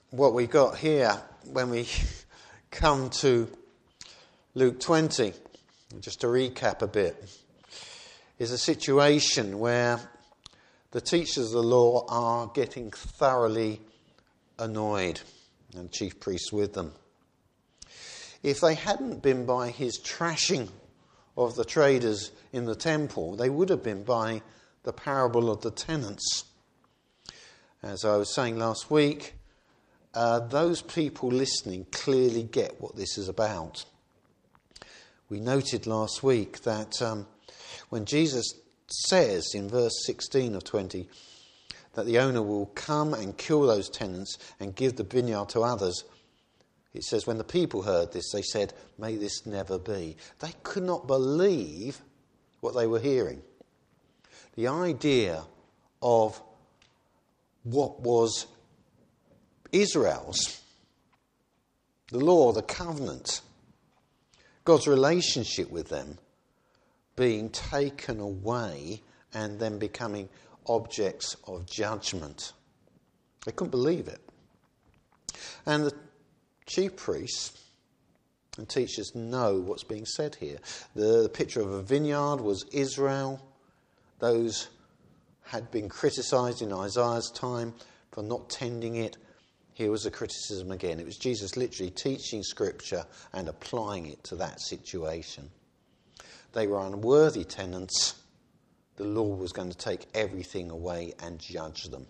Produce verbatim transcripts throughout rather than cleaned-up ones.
what we got here when we come to Luke twenty, just to recap a bit, is a situation where the teachers of the law are getting thoroughly annoyed, and chief priests with them. If they hadn't been by his trashing of the traders in the temple, they would have been by the parable of the tenants. As I was saying last week, uh, those people listening clearly get what this is about. We noted last week that um, when Jesus says in verse sixteen of twenty that the owner will come and kill those tenants and give the vineyard to others, it says when the people heard this, they said, "May this never be." They could not believe what they were hearing. The idea of what was Israel's, the law, the covenant, God's relationship with them being taken away and then becoming objects of judgment. They couldn't believe it. And the chief priests and teachers know what's being said here. The, the picture of a vineyard was Israel. Those had been criticised in Isaiah's time for not tending it. Here was a criticism again. It was Jesus literally teaching Scripture and applying it to that situation. They were unworthy tenants. The law was going to take everything away and judge them.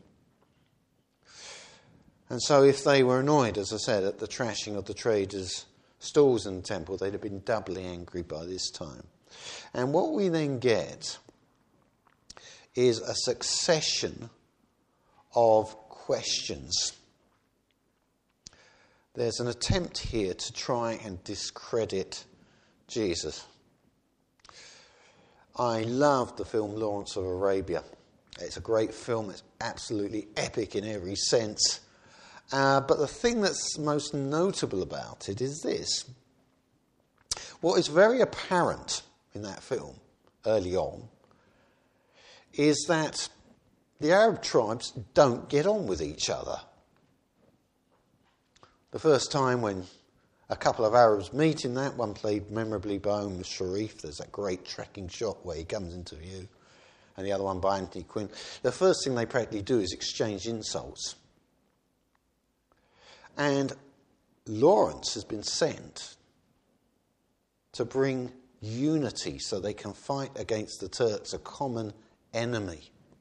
And so if they were annoyed, as I said, at the trashing of the traders' stalls in the temple, they'd have been doubly angry by this time. And what we then get is a succession of questions. There's an attempt here to try and discredit Jesus. I love the film Lawrence of Arabia. It's a great film. It's absolutely epic in every sense. Uh, but the thing that's most notable about it is this. What is very apparent in that film early on is that the Arab tribes don't get on with each other. The first time when a couple of Arabs meet in that, one played memorably by Omar Sharif, there's that great tracking shot where he comes into view, and the other one by Anthony Quinn. The first thing they practically do is exchange insults. And Lawrence has been sent to bring unity so they can fight against the Turks, a common enemy.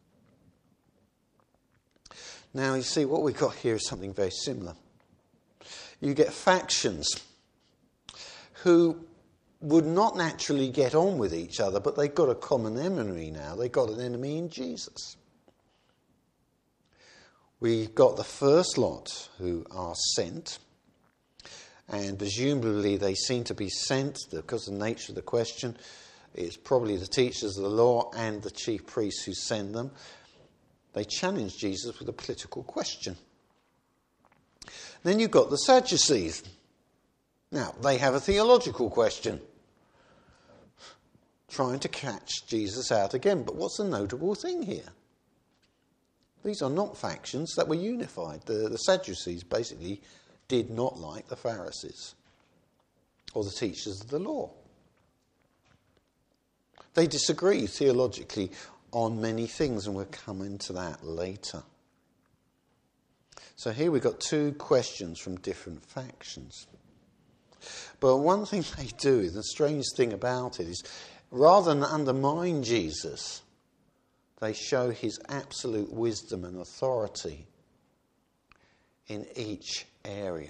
Now, you see, what we've got here is something very similar. You get factions who would not naturally get on with each other, but they've got a common enemy now. They've got an enemy in Jesus. We've got the first lot who are sent, and presumably they seem to be sent because of the nature of the question. It's probably the teachers of the law and the chief priests who send them. They challenge Jesus with a political question. Then you've got the Sadducees. Now, they have a theological question, trying to catch Jesus out again. But what's the notable thing here? These are not factions that were unified. The, the Sadducees basically did not like the Pharisees or the teachers of the law. They disagree theologically on many things, and we'll come into that later. So here we've got two questions from different factions. But one thing they do, the strange thing about it is, rather than undermine Jesus, they show his absolute wisdom and authority in each area.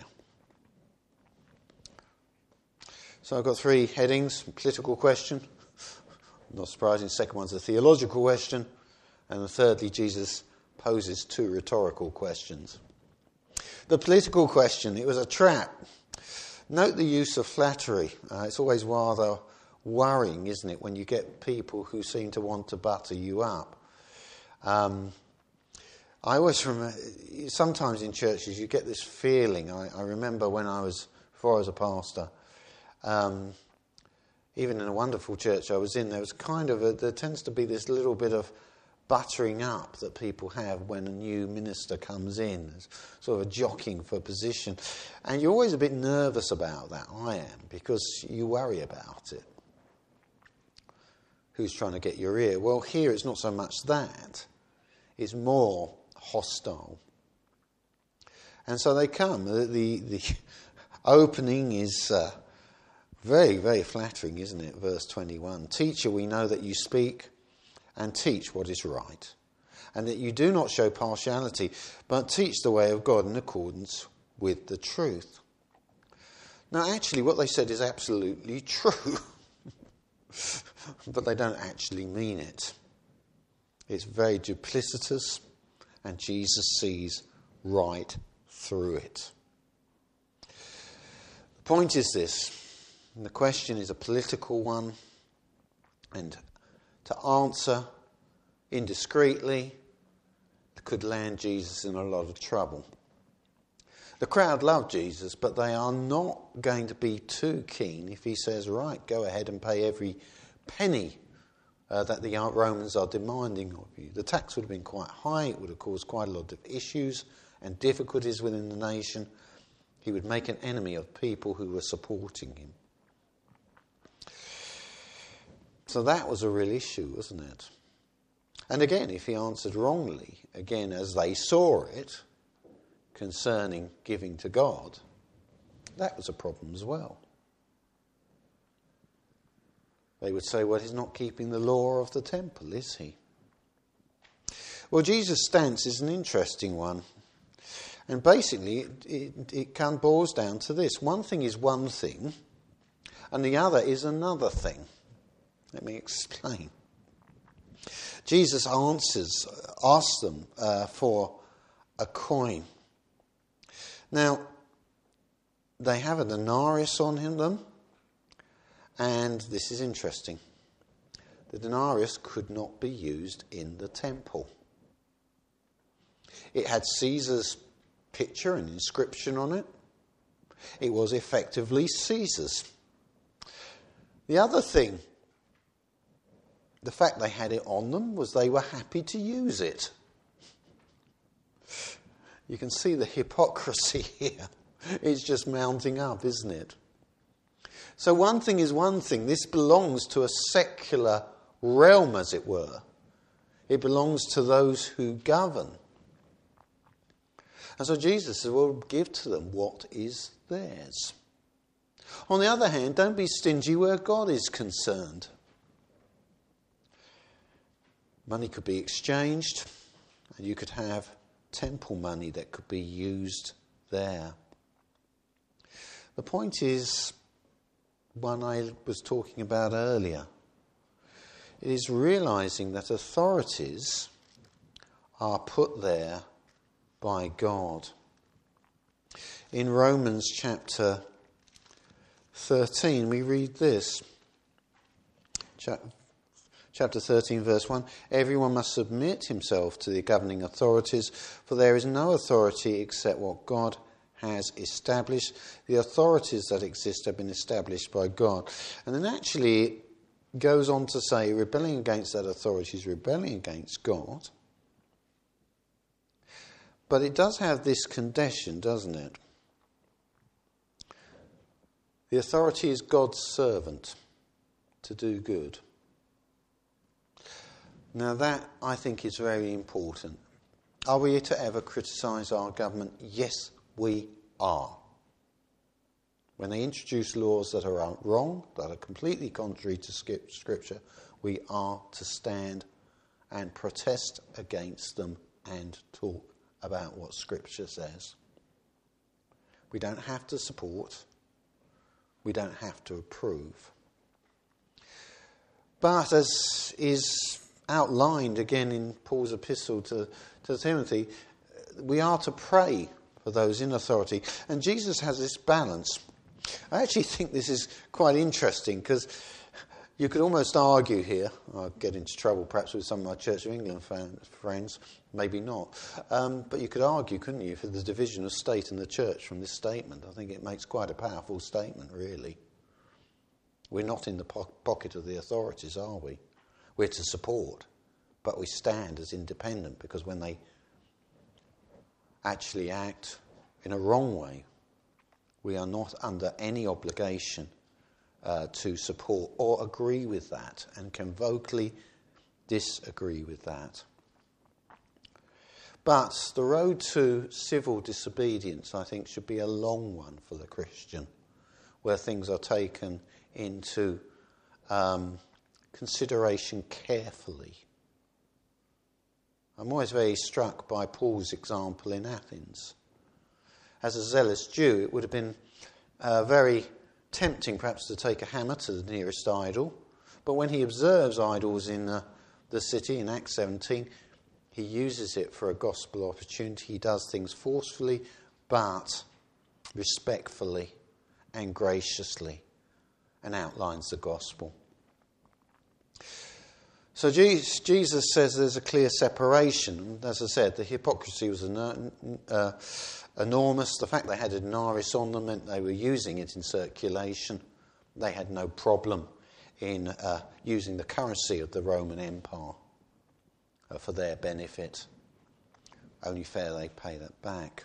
So I've got three headings: political question, not surprising, the second one's a theological question, and thirdly, Jesus poses two rhetorical questions. The political question, it was a trap. Note the use of flattery. Uh, it's always rather worrying, isn't it, when you get people who seem to want to butter you up. Um, I always remember, sometimes in churches you get this feeling. I, I remember when I was, before I was a pastor, um, even in a wonderful church I was in, there was kind of a, there tends to be this little bit of buttering up that people have when a new minister comes in, sort of a jockeying for position. And you're always a bit nervous about that, I am, because you worry about it. Who's trying to get your ear? Well, here it's not so much that. It's more hostile. And so they come. The, the, the opening is uh, very, very flattering, isn't it? Verse twenty-one. Teacher, we know that you speak and teach what is right, and that you do not show partiality, but teach the way of God in accordance with the truth. Now, actually, what they said is absolutely true, but they don't actually mean it. It's very duplicitous, and Jesus sees right through it. The point is this, and the question is a political one, and to answer indiscreetly could land Jesus in a lot of trouble. The crowd love Jesus, but they are not going to be too keen if he says, right, go ahead and pay every penny uh, that the Romans are demanding of you. The tax would have been quite high. It would have caused quite a lot of issues and difficulties within the nation. He would make an enemy of people who were supporting him. So that was a real issue, wasn't it? And again, if he answered wrongly, again, as they saw it, concerning giving to God, that was a problem as well. They would say, well, he's not keeping the law of the temple, is he? Well, Jesus' stance is an interesting one. And basically, it, it, it kind of boils down to this. One thing is one thing, and the other is another thing. Let me explain. Jesus answers, asks them uh, for a coin. Now, they have a denarius on him, them, and this is interesting. The denarius could not be used in the temple. It had Caesar's picture and inscription on it. It was effectively Caesar's. The other thing, the fact they had it on them was they were happy to use it. You can see the hypocrisy here. It's just mounting up, isn't it? So one thing is one thing. This belongs to a secular realm, as it were. It belongs to those who govern. And so Jesus says, well, give to them what is theirs. On the other hand, don't be stingy where God is concerned. Money could be exchanged, and you could have temple money that could be used there. The point is one I was talking about earlier. It is realizing that authorities are put there by God. In Romans chapter thirteen, we read this. Chapter thirteen, verse one. Everyone must submit himself to the governing authorities, for there is no authority except what God has established. The authorities that exist have been established by God. And then actually it goes on to say, rebelling against that authority is rebelling against God. But it does have this condition, doesn't it? The authority is God's servant to do good. Now that, I think, is very important. Are we to ever criticise our government? Yes, we are. When they introduce laws that are wrong, that are completely contrary to Scripture, we are to stand and protest against them and talk about what Scripture says. We don't have to support. We don't have to approve. But as is outlined again in Paul's epistle to, to Timothy, we are to pray for those in authority. And Jesus has this balance. I actually think this is quite interesting because you could almost argue here, I'll get into trouble perhaps with some of my Church of England fan, friends, maybe not, um, but you could argue, couldn't you, for the division of state and the church from this statement. I think it makes quite a powerful statement, really. We're not in the po- pocket of the authorities, are we? We're to support, but we stand as independent, because when they actually act in a wrong way, we are not under any obligation uh, to support or agree with that, and can vocally disagree with that. But the road to civil disobedience, I think, should be a long one for the Christian, where things are taken into um, consideration carefully. I'm always very struck by Paul's example in Athens. As a zealous Jew, it would have been uh, very tempting perhaps to take a hammer to the nearest idol. But when he observes idols in uh, the city in Acts seventeen, he uses it for a gospel opportunity. He does things forcefully, but respectfully and graciously, and outlines the gospel. So Jesus says there's a clear separation. As I said, the hypocrisy was uh, enormous. The fact they had a denarius on them meant they were using it in circulation. They had no problem in uh, using the currency of the Roman Empire uh, for their benefit. Only fair they pay that back.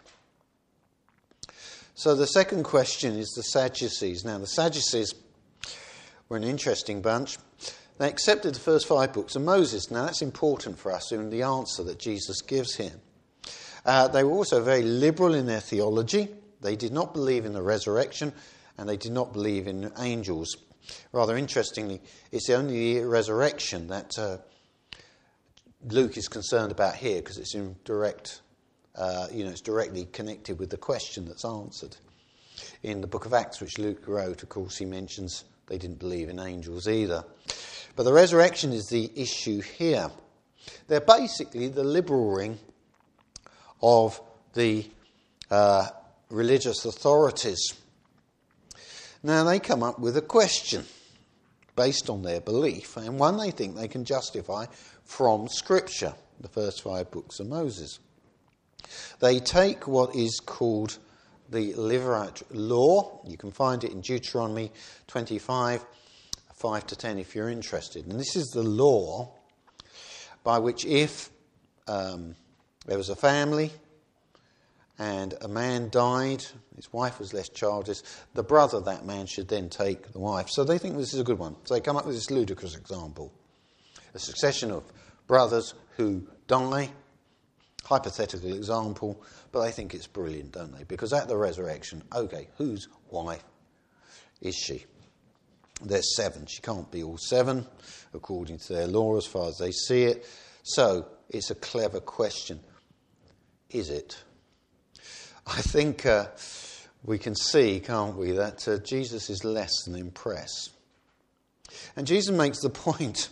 So the second question is the Sadducees. Now, the Sadducees were an interesting bunch. They accepted the first five books of Moses. Now, that's important for us in the answer that Jesus gives here. Uh, they were also very liberal in their theology. They did not believe in the resurrection, and they did not believe in angels. Rather interestingly, it's only the resurrection that uh, Luke is concerned about here, because it's in direct, uh, you know, it's directly connected with the question that's answered. In the book of Acts, which Luke wrote, of course, he mentions they didn't believe in angels either. But the resurrection is the issue here. They're basically the liberal wing of the uh, religious authorities. Now, they come up with a question based on their belief, and one they think they can justify from Scripture, the first five books of Moses. They take what is called the Levirate law. You can find it in Deuteronomy twenty-five, five to ten if you're interested. And this is the law by which if um, there was a family and a man died, his wife was left childless, the brother of that man should then take the wife. So they think this is a good one. So they come up with this ludicrous example. A succession of brothers who die, hypothetical example, but they think it's brilliant, don't they? Because at the resurrection, okay, whose wife is she? There's seven. She can't be all seven, according to their law, as far as they see it. So it's a clever question. Is it? I think uh, we can see, can't we, that uh, Jesus is less than impressed. And Jesus makes the point.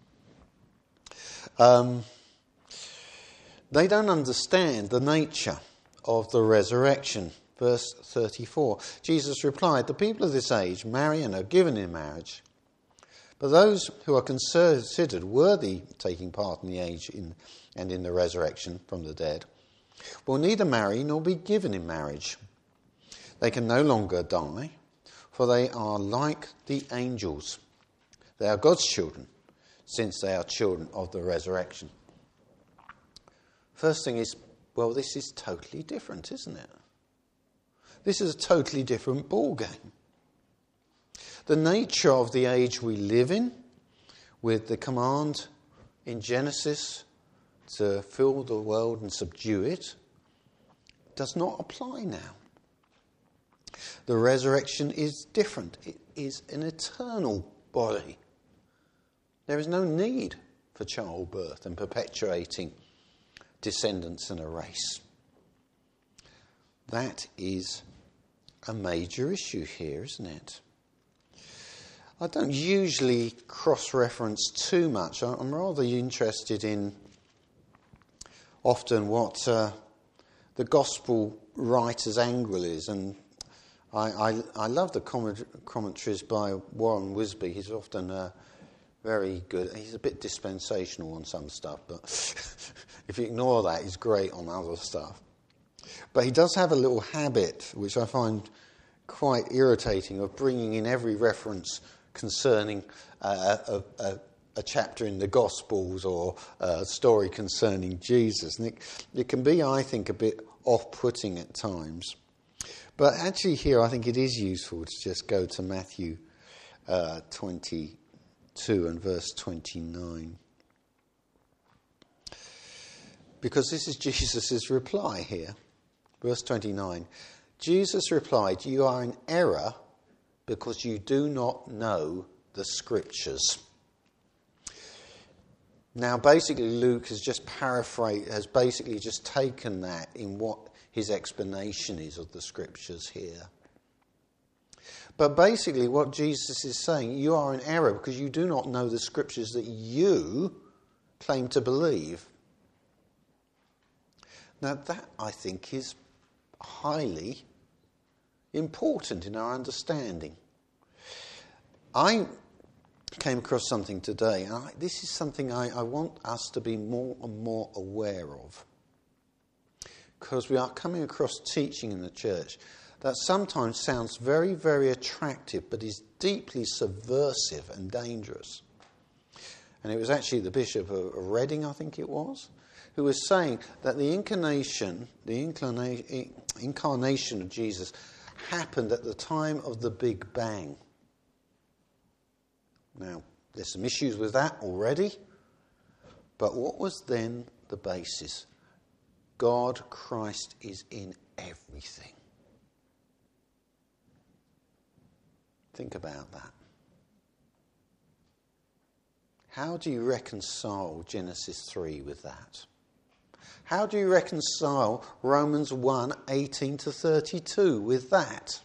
Um, they don't understand the nature of the resurrection. Verse thirty-four, Jesus replied, "The people of this age marry and are given in marriage, but those who are considered worthy of taking part in the age in, and in the resurrection from the dead will neither marry nor be given in marriage. They can no longer die, for they are like the angels. They are God's children, since they are children of the resurrection." First thing is, well, this is totally different, isn't it? This is a totally different ballgame. The nature of the age we live in, with the command in Genesis to fill the world and subdue it, does not apply now. The resurrection is different. It is an eternal body. There is no need for childbirth and perpetuating descendants and a race. That is a major issue here, isn't it? I don't usually cross-reference too much. I'm rather interested in often what uh, the gospel writer's angle is, and I, I, I love the comment, commentaries by Warren Wisby. He's often uh, very good. He's a bit dispensational on some stuff, but if you ignore that, he's great on other stuff. But he does have a little habit, which I find quite irritating, of bringing in every reference concerning uh, a, a a chapter in the Gospels or a story concerning Jesus. And it, it can be, I think, a bit off-putting at times. But actually here I think it is useful to just go to Matthew uh, twenty-two and verse twenty-nine. Because this is Jesus' reply here. Verse twenty-nine. Jesus replied, "You are in error because you do not know the Scriptures." Now, basically, Luke has just paraphrased, has basically just taken that in what his explanation is of the Scriptures here. But basically, what Jesus is saying, you are in error because you do not know the Scriptures that you claim to believe. Now, that, I think, is highly important in our understanding. I came across something today, and I, this is something I, I want us to be more and more aware of. Because we are coming across teaching in the church that sometimes sounds very, very attractive, but is deeply subversive and dangerous. And it was actually the Bishop of Reading, I think it was, who was saying that the incarnation, the inclina- incarnation of Jesus happened at the time of the Big Bang. Now, there's some issues with that already, but what was then the basis? God, Christ, is in everything. Think about that. How do you reconcile Genesis three with that? How do you reconcile Romans one, eighteen to thirty-two with that?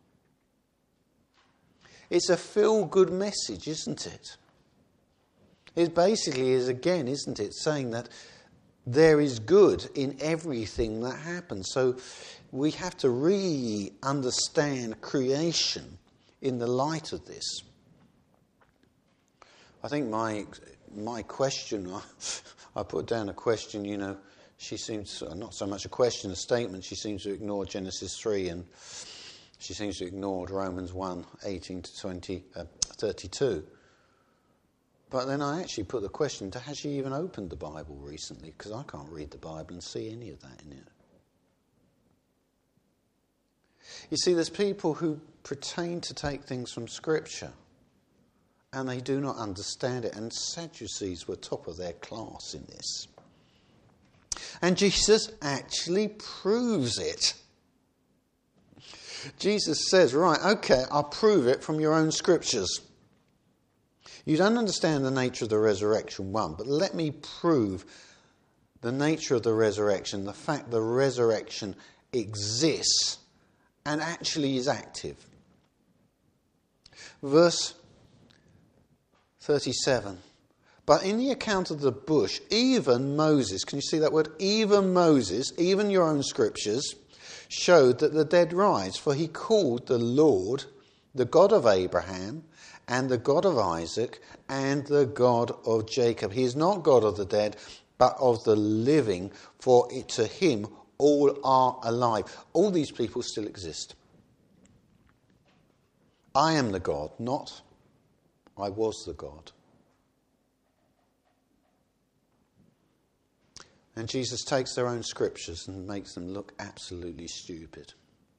It's a feel-good message, isn't it? It basically is, again, isn't it, saying that there is good in everything that happens. So we have to really understand creation in the light of this. I think my my question, I put down a question, you know, she seems, not so much a question, a statement, she seems to ignore Genesis three, and she seems to ignore Romans one, eighteen to twenty, uh, thirty-two. But then I actually put the question, has she even opened the Bible recently? Because I can't read the Bible and see any of that in it. You see, there's people who pretend to take things from Scripture and they do not understand it. And Sadducees were top of their class in this. And Jesus actually proves it. Jesus says, right, okay, I'll prove it from your own Scriptures. You don't understand the nature of the resurrection, one, but let me prove the nature of the resurrection, the fact the resurrection exists and actually is active. Verse thirty-seven. But in the account of the bush, even Moses, can you see that word? Even Moses, even your own Scriptures, showed that the dead rise, for he called the Lord the God of Abraham and the God of Isaac and the God of Jacob. He is not God of the dead, but of the living, for it, to him all are alive. All these people still exist. I am the God, not I was the God. And Jesus takes their own Scriptures and makes them look absolutely stupid.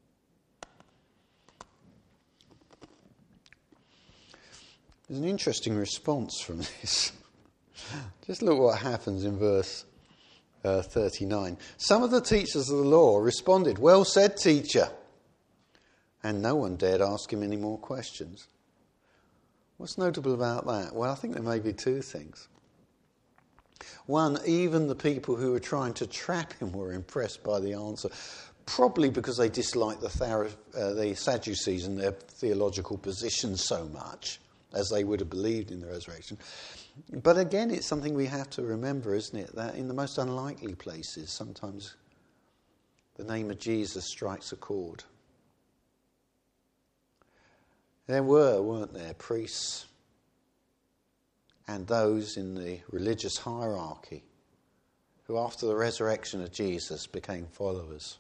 There's an interesting response from this. Just look what happens in verse uh, thirty-nine. Some of the teachers of the law responded, "Well said, teacher." And no one dared ask him any more questions. What's notable about that? Well, I think there may be two things. One, even the people who were trying to trap him were impressed by the answer, probably because they disliked the, Thar- uh, the Sadducees and their theological positions so much, as they would have believed in the resurrection. But again, it's something we have to remember, isn't it? That in the most unlikely places, sometimes the name of Jesus strikes a chord. There were, weren't there, priests and those in the religious hierarchy who, after the resurrection of Jesus, became followers.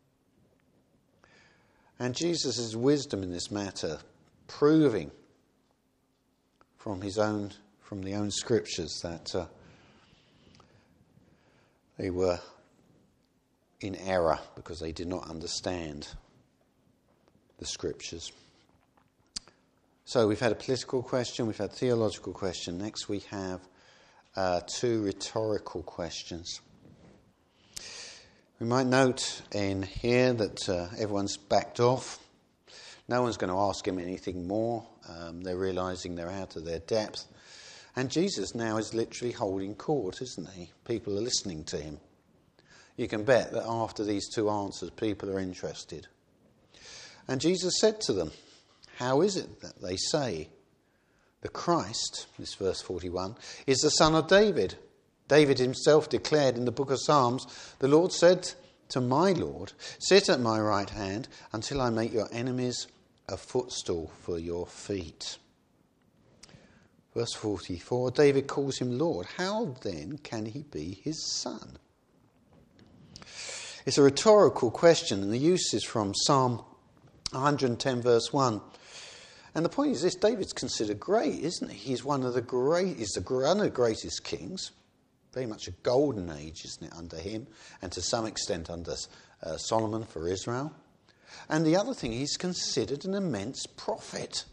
And Jesus' wisdom in this matter, proving from his own from the own scriptures that uh, they were in error because they did not understand the scriptures. So we've had a political question, we've had a theological question. Next we have uh, two rhetorical questions. We might note in here that uh, everyone's backed off. No one's going to ask him anything more. Um, they're realising they're out of their depth. And Jesus now is literally holding court, isn't he? People are listening to him. You can bet that after these two answers, people are interested. And Jesus said to them, how is it that they say the Christ, this verse forty-one, is the son of David? David himself declared in the book of Psalms, the Lord said to my Lord, sit at my right hand until I make your enemies a footstool for your feet. Verse forty-four, David calls him Lord. How then can he be his son? It's a rhetorical question, and the use is from Psalm one hundred ten verse one. And the point is this, David's considered great, isn't he? He's one of the great, he's the, one of the greatest kings. Very much a golden age, isn't it, under him, and to some extent under uh, Solomon for Israel. And the other thing, he's considered an immense prophet.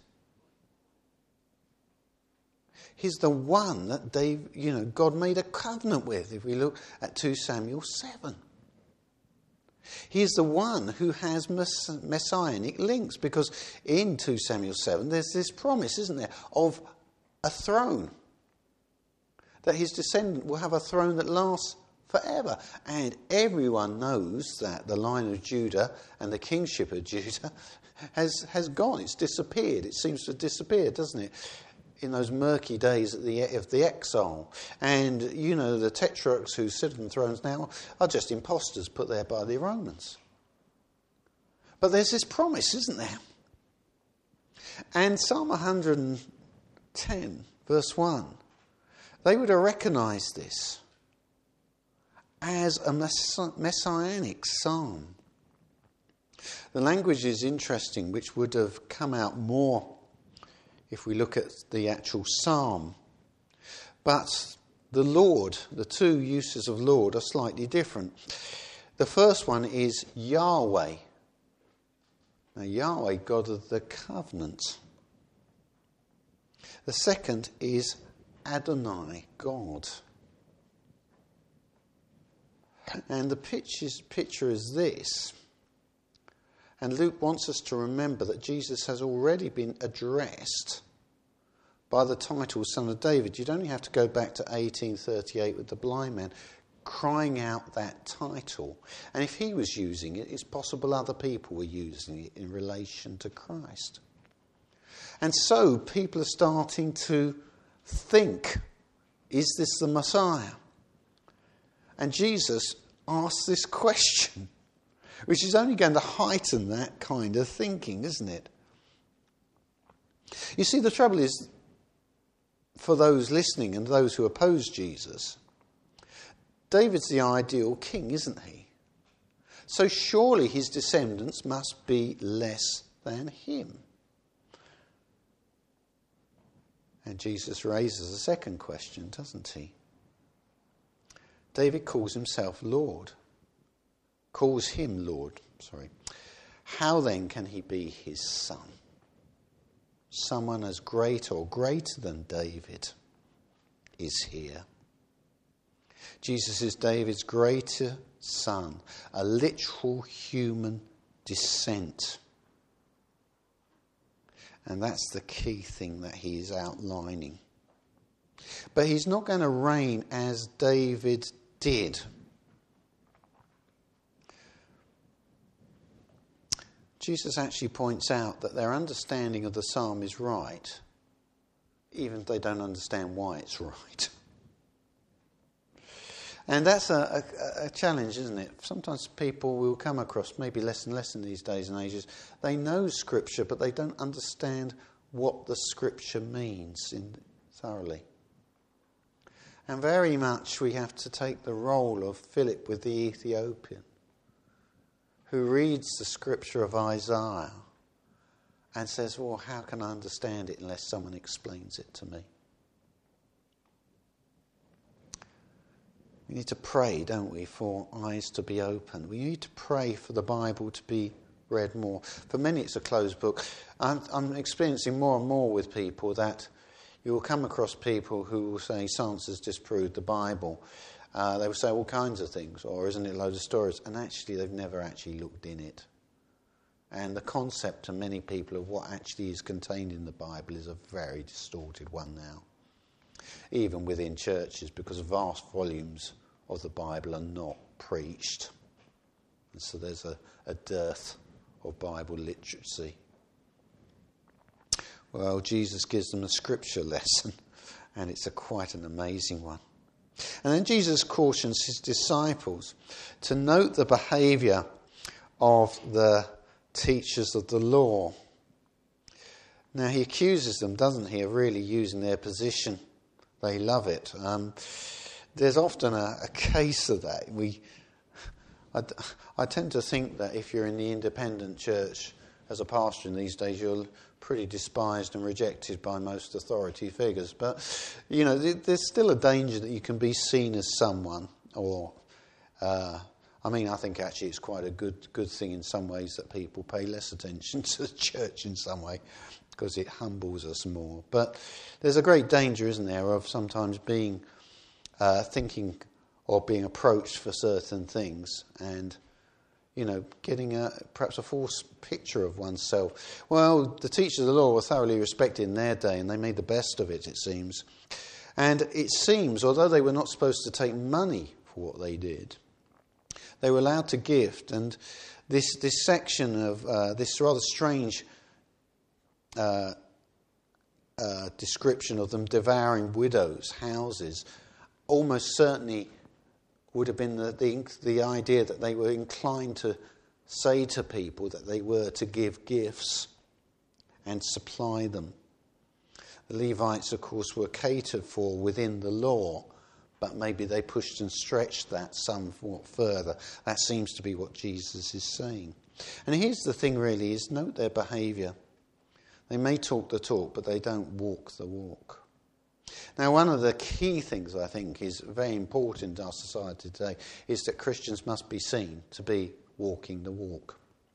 He's the one that Dave, you know, God made a covenant with, if we look at two Samuel seven. He is the one who has mess- messianic links, because in two Samuel seven there's this promise, isn't there, of a throne. That his descendant will have a throne that lasts forever. And everyone knows that the line of Judah and the kingship of Judah has, has gone. It's disappeared. It seems to have disappeared, doesn't it? In those murky days of the, of the exile. And, you know, the tetrarchs who sit on thrones now are just impostors put there by the Romans. But there's this promise, isn't there? And Psalm one hundred ten, verse one, they would have recognised this as a mess- messianic psalm. The language is interesting, which would have come out more if we look at the actual psalm. But the Lord, the two uses of Lord are slightly different. The first one is Yahweh. Now, Yahweh, God of the covenant. The second is Adonai, God. And the picture is this. And Luke wants us to remember that Jesus has already been addressed by the title Son of David. You'd only have to go back to eighteen thirty-eight with the blind man crying out that title. And if he was using it, it's possible other people were using it in relation to Christ. And so people are starting to think, is this the Messiah? And Jesus asks this question, which is only going to heighten that kind of thinking, isn't it? You see, the trouble is, for those listening and those who oppose Jesus, David's the ideal king, isn't he? So surely his descendants must be less than him. And Jesus raises a second question, doesn't he? David calls himself Lord. Calls him Lord, sorry. How then can he be his son? Someone as great or greater than David is here. Jesus is David's greater son, a literal human descent. And that's the key thing that he is outlining. But he's not going to reign as David did. Jesus actually points out that their understanding of the psalm is right, even if they don't understand why it's right. And that's a, a, a challenge, isn't it? Sometimes people will come across, maybe less and less in these days and ages, they know Scripture, but they don't understand what the Scripture means in, thoroughly. And very much we have to take the role of Philip with the Ethiopian, who reads the Scripture of Isaiah and says, well, how can I understand it unless someone explains it to me? We need to pray, don't we, for eyes to be opened. We need to pray for the Bible to be read more. For many it's a closed book. I'm, I'm experiencing more and more with people that you will come across people who will say science has disproved the Bible. Uh, they will say all kinds of things, or isn't it a load of stories? And actually they've never actually looked in it. And the concept to many people of what actually is contained in the Bible is a very distorted one now. Even within churches, because vast volumes of the Bible are not preached. And so there's a, a dearth of Bible literacy. Well, Jesus gives them a scripture lesson, and it's a quite an amazing one. And then Jesus cautions his disciples to note the behaviour of the teachers of the law. Now, he accuses them, doesn't he, of really using their position. They love it. Um, there's often a, a case of that. We, I, I tend to think that if you're in the independent church as a pastor in these days, you're pretty despised and rejected by most authority figures. But, you know, there's still a danger that you can be seen as someone, or, uh, I mean, I think actually it's quite a good good thing in some ways that people pay less attention to the church in some way, because it humbles us more. But there's a great danger, isn't there, of sometimes being, uh, thinking or being approached for certain things and, you know, getting a, perhaps a false picture of oneself. Well, the teachers of the law were thoroughly respected in their day, and they made the best of it, it seems. And it seems, although they were not supposed to take money for what they did, they were allowed to gift. And this this section of uh, this rather strange uh, uh, description of them devouring widows' houses almost certainly would have been the, the the idea that they were inclined to say to people that they were to give gifts and supply them. The Levites, of course, were catered for within the law, but maybe they pushed and stretched that somewhat further. That seems to be what Jesus is saying. And here's the thing really, is note their behaviour. They may talk the talk, but they don't walk the walk. Now, one of the key things I think is very important in our society today is that Christians must be seen to be walking the walk.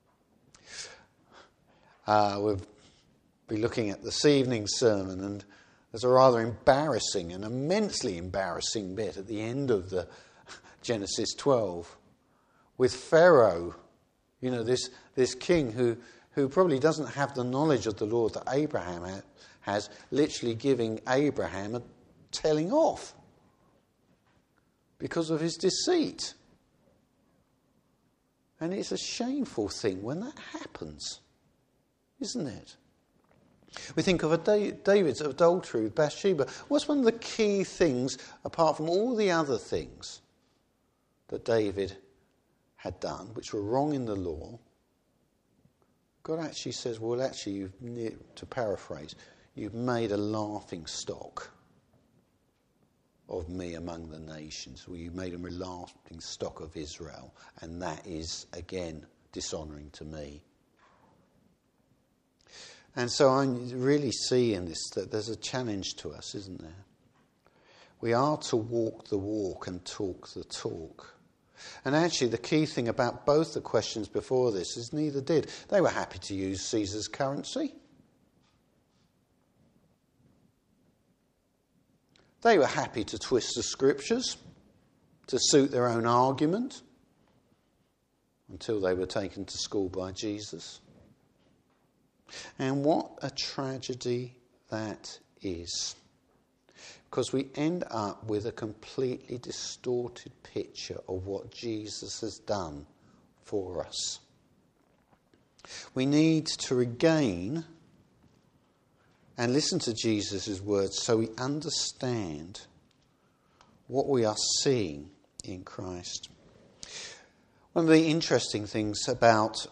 Uh, we'll be looking at this evening's sermon, and there's a rather embarrassing, an immensely embarrassing bit at the end of the Genesis twelve with Pharaoh, you know, this this king who, who probably doesn't have the knowledge of the Lord that Abraham had, has, literally giving Abraham a telling off because of his deceit. And it's a shameful thing when that happens, isn't it? We think of a David's adultery with Bathsheba. What's one of the key things, apart from all the other things that David had done, which were wrong in the law? God actually says, well, actually, you've, to paraphrase, you've made a laughing stock of me among the nations. Well, you made a laughing stock of Israel, and that is, again, dishonouring to me. And so I really see in this that there's a challenge to us, isn't there? We are to walk the walk and talk the talk. And actually the key thing about both the questions before this is neither did. They were happy to use Caesar's currency. They were happy to twist the scriptures to suit their own argument until they were taken to school by Jesus. And what a tragedy that is. Because we end up with a completely distorted picture of what Jesus has done for us. We need to regain and listen to Jesus' words so we understand what we are seeing in Christ. One of the interesting things about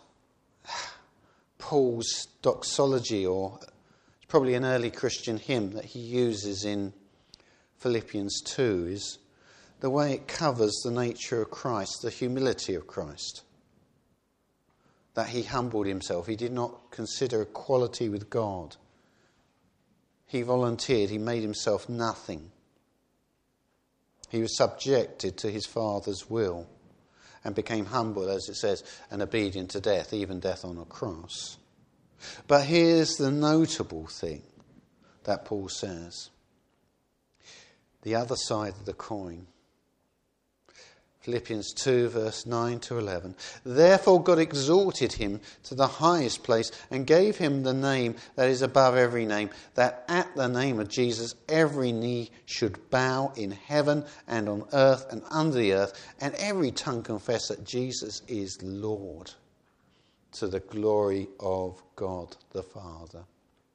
Paul's doxology, or it's probably an early Christian hymn that he uses in Philippians two, is the way it covers the nature of Christ, the humility of Christ. That he humbled himself. He did not consider equality with God. He volunteered. He made himself nothing. He was subjected to his Father's will and became humble, as it says, and obedient to death, even death on a cross. But here's the notable thing that Paul says. The other side of the coin. Philippians two, verse nine to eleven. Therefore God exalted him to the highest place and gave him the name that is above every name, that at the name of Jesus every knee should bow in heaven and on earth and under the earth, and every tongue confess that Jesus is Lord, to the glory of God the Father.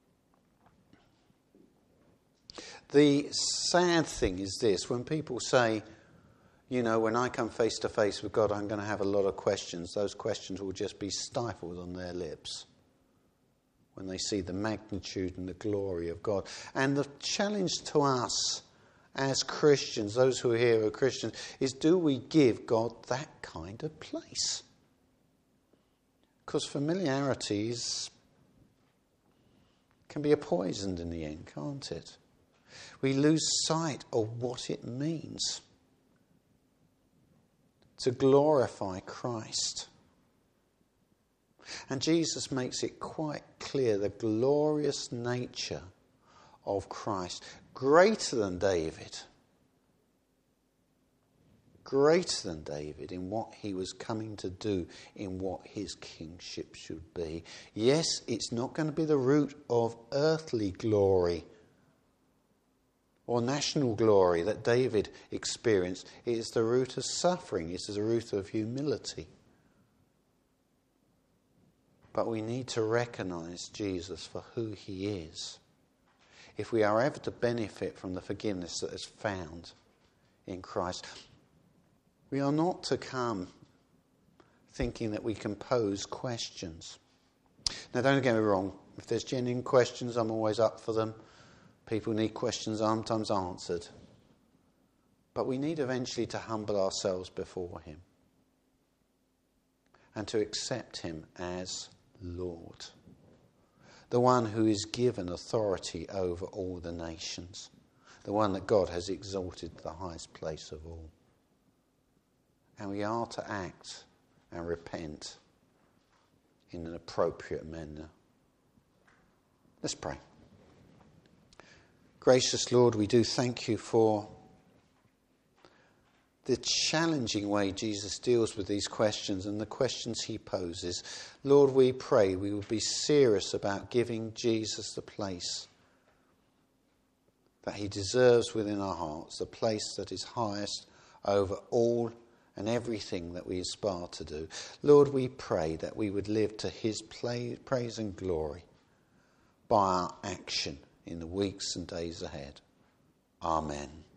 The sad thing is this: when people say, you know, when I come face to face with God, I'm going to have a lot of questions. Those questions will just be stifled on their lips when they see the magnitude and the glory of God. And the challenge to us as Christians, those who are here are Christians, is do we give God that kind of place? Because familiarity is, can be a poison in the end, can't it? We lose sight of what it means to glorify Christ. And Jesus makes it quite clear the glorious nature of Christ, greater than David, greater than David in what he was coming to do, in what his kingship should be. Yes, it's not going to be the root of earthly glory or national glory that David experienced. It is the root of suffering. It is the root of humility. But we need to recognise Jesus for who he is, if we are ever to benefit from the forgiveness that is found in Christ. We are not to come thinking that we can pose questions. Now, don't get me wrong. If there's genuine questions, I'm always up for them. People need questions sometimes answered. But we need eventually to humble ourselves before him and to accept him as Lord, the one who is given authority over all the nations, the one that God has exalted to the highest place of all. And we are to act and repent in an appropriate manner. Let's pray. Gracious Lord, we do thank you for the challenging way Jesus deals with these questions and the questions he poses. Lord, we pray we will be serious about giving Jesus the place that he deserves within our hearts, the place that is highest over all and everything that we aspire to do. Lord, we pray that we would live to his praise and glory by our action in the weeks and days ahead. Amen.